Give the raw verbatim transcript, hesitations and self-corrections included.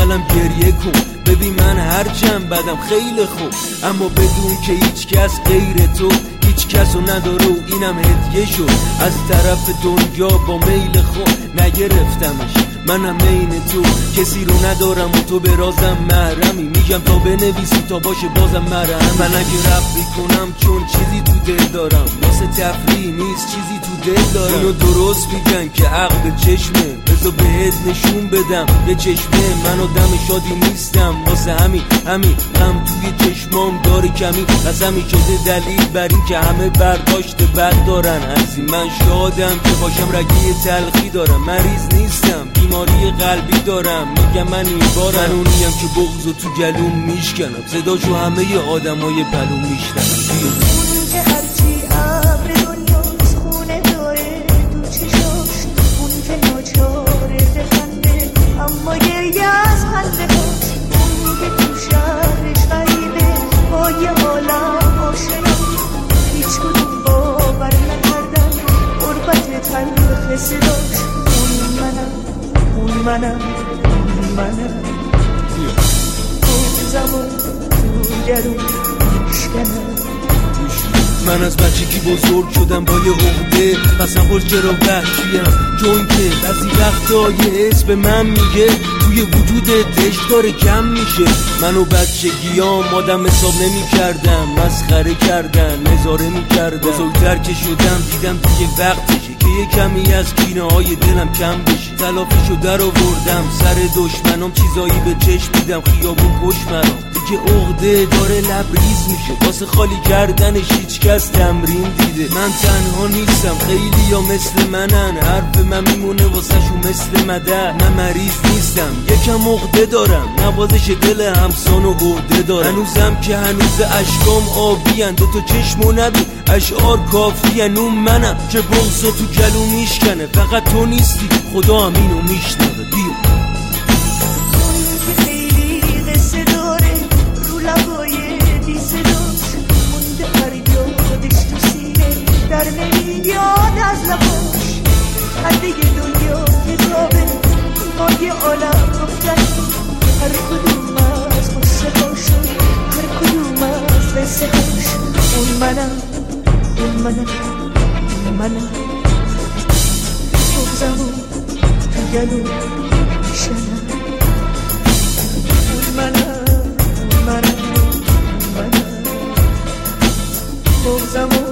بغلم گریه کن، ببین من هرچند بدم خیلی خوب، اما بدون که هیچ کس غیر تو هیچ کسو نداره و اینم هدیه شد از طرف دنیا با میل خود نگرفتمش. منم عین تو کسی رو ندارم و تو به رازم محرمی، میگم تا بنویسی تا باشه بازم مرهم. من اگه رپ کنم چون چیزی تو دل دارم، واسه تفریح نیست چیزی تو دل دارم. اینو درست میگن که عقل چشمه، بذار بهت نشون بدم یه چشمه. من آدم شادی نیستم واسه همین همین غم توی چشمام داره کمی، قسمی شده دلیل بر این که همه برداشت بد دارن از این. من شادم که باشم رگی تلخی دارم، مریض نیستم بیماری قلبی دارم، میگم من این بارم. من اونیم که بغضو تو گلوم میشکنم، صداشو همه آدمای بلوم میشنم. اون که هرچی ابر دنیاست خونه داره تو چشاش، اون که ناچاره بخنده اما گریه از خنده هاش، اون که تو شهرش غریبه با یه عالم آشنا، هیچ کدوم باور نکردن غربت تلخ صداش. اون منم اون منم اون منم بغضمو تو گلوم میشکنم. من از بچگی بزرگ شدم با یه عقده، قسم خور چرا وحشیم، چون که بعضی وقتا یه حس به من میگه توی وجودت عشق داره کم میشه. منو بچگیام آدم حساب نمی کردم، مسخره کردن نظاره می کردم. بزرگتر که شدم دیدم دیگه وقتشه که یه کمی از کینه های دلم کم بشه. تلافیشو در آوردم سر دشمنام، چیزایی به چشم دیدم خیابون پشت مرام، دیگه عقده داره لبریز میشه واسه خالی کردنش هیچ کس تمرین دیده. من تنها نیستم خیلی یا مثل منن، حرف من میمونه واسه شو مثل مدد. من مریض نیستم یکم عقده دارم، نوازش دل همسان و عقده دارم. هنوزم که هنوز اشکام آبیان، دو تا چشمو نبین اشعار کافیان. اون منم که بغضو تو گلو میشکنه، فقط تو نیستی خدا هم اینو میشنوه. بیا در نمیاد از لباش، حده دنیا کتابه با یه عالم گفتن، هر کدوم از قصه هاشو هر کدوم از قصه هاش. اون منم اون منم اون منم بغضمو تو گلو میشنم. اون منم اون منم اون منم بغضمو